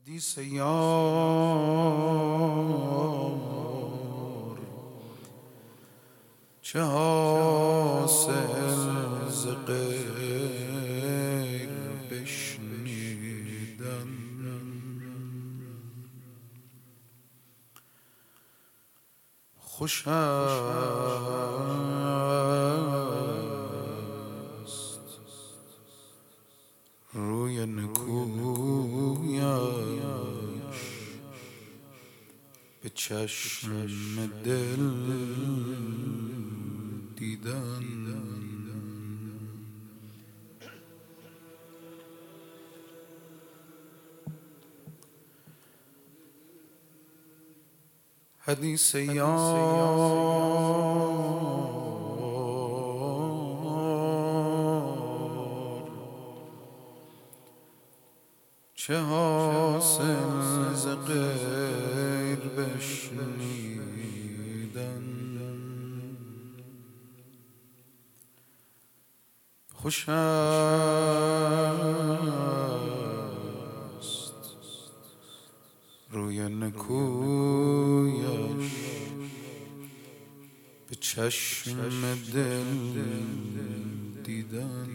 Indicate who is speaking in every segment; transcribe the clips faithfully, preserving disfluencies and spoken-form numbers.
Speaker 1: حدیث یار چه حاصل ز غیر بشنیدن، خوش است روی نکویش به چشم دل دیدن. حدیث یار چه حاصل ز غیر بشنیدن، خوش است روی نکویش به چشم دل دیدن.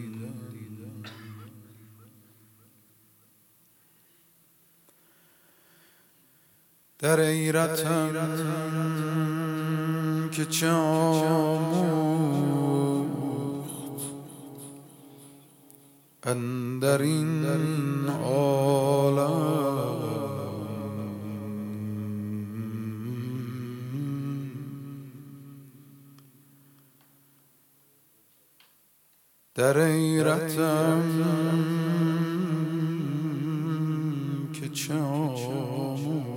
Speaker 1: در ایرتم که چه آموخت اندر این عالم، در ایرتم که چه آموخت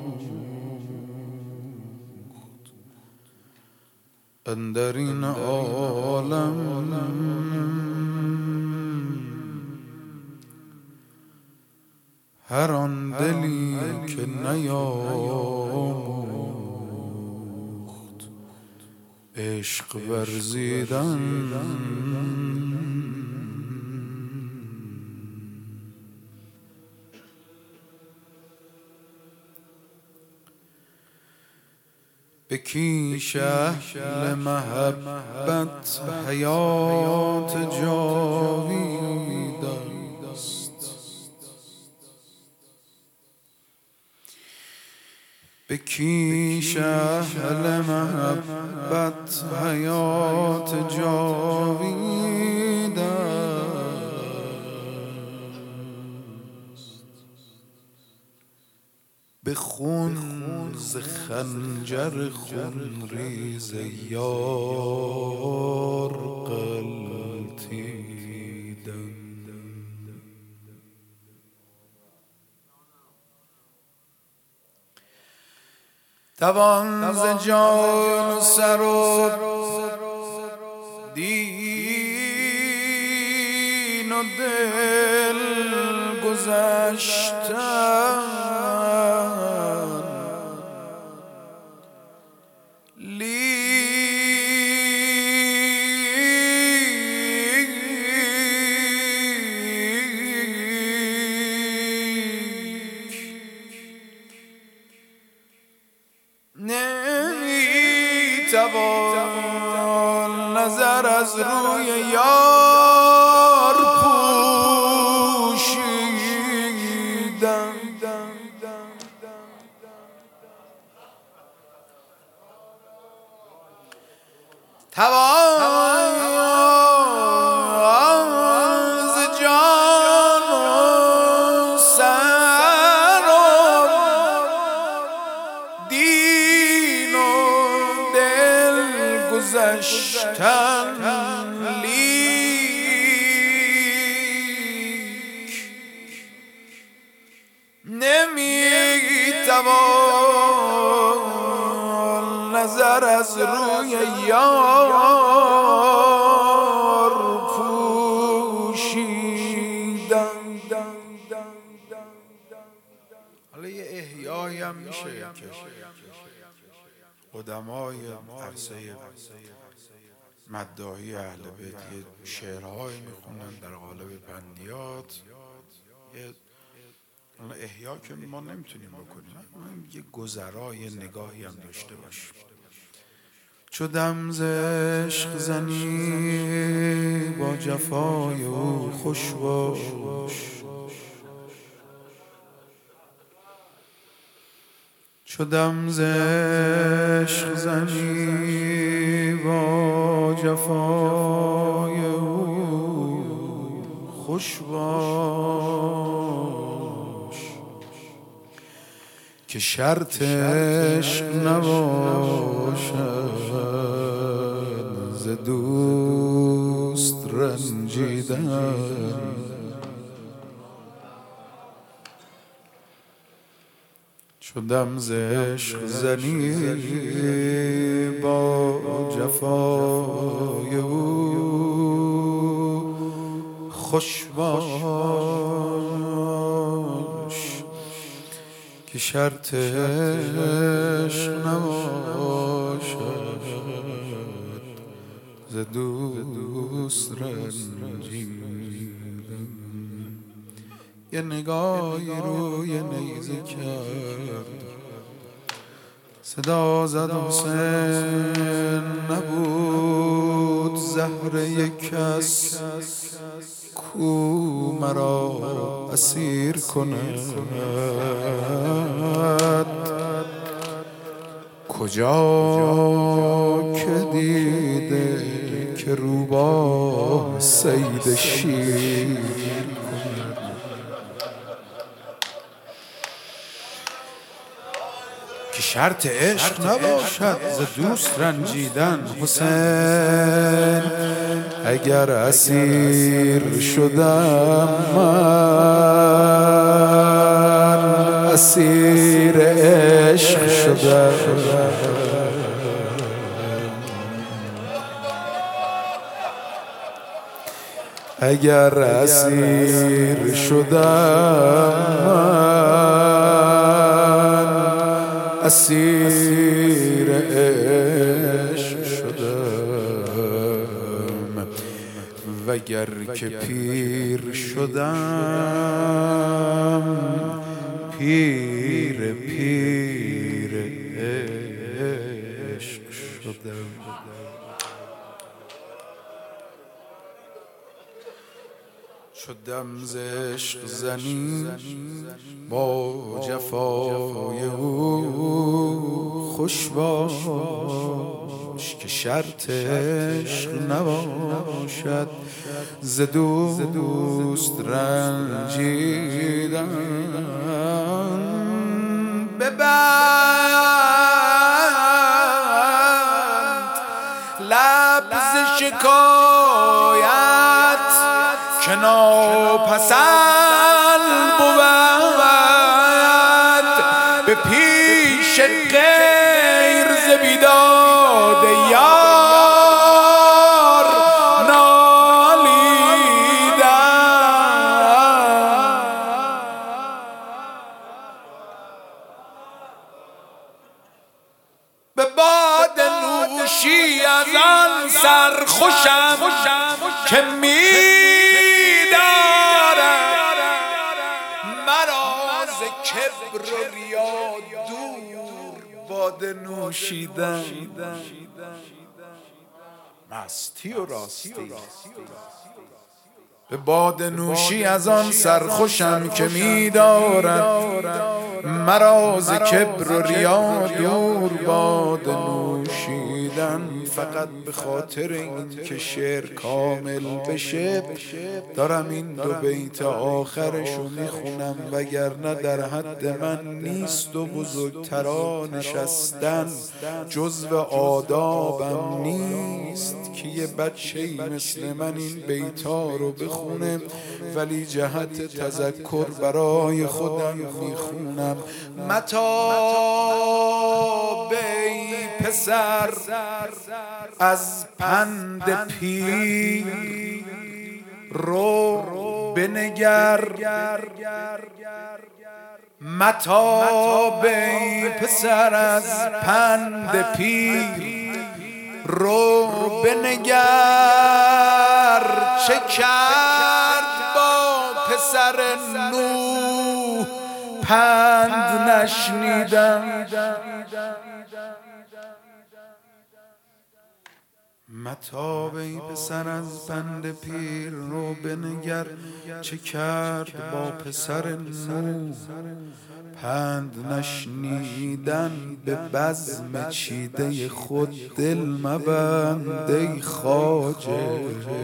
Speaker 1: اندر این عالم، هر آن دلی که نیاموخت عشق ورزیدن، به کیش اهل محبت حیات جاوید است، به کیش اهل محبت حیات جاوید است، به خون ز خنجر خون ریز یار غلطیدن. توان ز جان و سر و دین و دل گذشتن، نمیتوان نظر از روی یار پوشیدن، توان ز جان و سر و دین و دل گذشتن، لیک نمیتوان نظر از روی یار پوشیدن. حالا یه احیایی هم میشه که قدمای عرصه مداحی اهل بیت یه شعرهایی میخونن در قالب بندیات، یه حالا احیا که ما نمیتونیم بکنیم، یه گذرای نگاهی هم داشته باشیم. چو دم ز عشق زنی با جفای او خوش باش، چو دم ز عشق زنی با جفای او خوش باش، که شرط عشق نباشد ز دوست رنجیدن. چو دم ز عشق زنی با جفای او خوش باش، که شرط عشق نباشد ز دوست رنجیدن. یه نگاهی روی نیزه کرد، صدا زد حسین نبود زهر یک کس کو مرا اسیر کند. کجا که دیده که روباه صید شیر کند. که شرط عشق نباشد ز دوست رنجیدن. حسین اگر اسیر شدم من اسیر عشق شدم. اگر اسیر شدم اسیر عشق شدم، وگر که پیر شدم پیر پیر عشق شدم. چو دم ز عشق زنی با جفای او خوش باش، که شرط عشق نباشد ز دوست رنجیدن. ببند لب ز شکایت که ناپسند بود، به پیش غیر ز بیداد یار نالیدن. به باد نوشی از آن سرخوشم که می کبر و ریا دور باد نوشیدن. مستی و راستی به باد نوشی از آن سرخوشم که می دارد مرا ز کبر و ریا دور باد نوشیدن. فقط به خاطر این که شعر کامل بشه دارم این دو بیت آخرشو میخونم، وگرنه در حد من نیست و بزرگترا نشستن جزو آدابم نیست که یه بچه‌ای مثل من این بیتا رو بخونه، ولی جهت تذکر برای خودم میخونم. متاب ای پسر از پند پیر رو بنگر، متاب ای پسر از پند پیر رو بنگر. چه کرد با پسر نوح پند نشنیدم. متاب ای پسر از پند پیر رو بنگر، چه کرد با پسر نو. پند نشنیدن به بزم چیده خود دل مبند ای خواجه.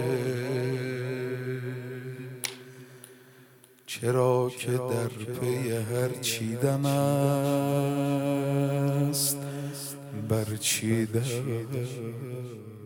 Speaker 1: چرا که در پی هر چیدن است بر چیدن